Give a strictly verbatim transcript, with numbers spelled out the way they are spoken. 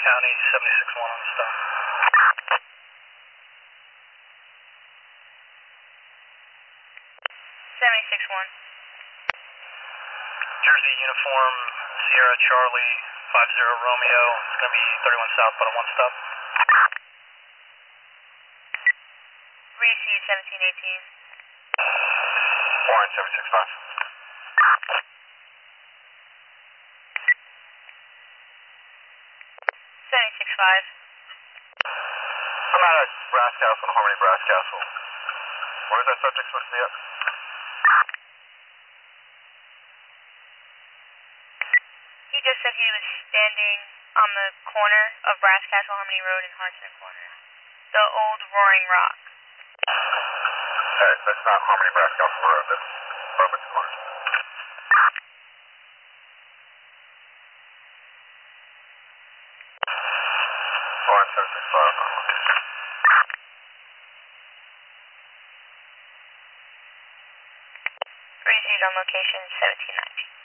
County, seventy-six one on stop. seventy-six one. Jersey Uniform, Sierra Charlie, five zero Romeo. It's going to be thirty-one south, but a one stop. Receive seventeen eighteen. Warren, seven six five. seventy-six five. I'm out at Brass Castle, Harmony Brass Castle. Where is that subject supposed to be at? He just said he was standing on the corner of Brass Castle, Harmony Road and Hartson Corner. The old Roaring Rock. Alright, that's not Harmony Brass Castle Road, that's Bowman's Corner. Warren, seven six five. Received on location seventeen nineteen.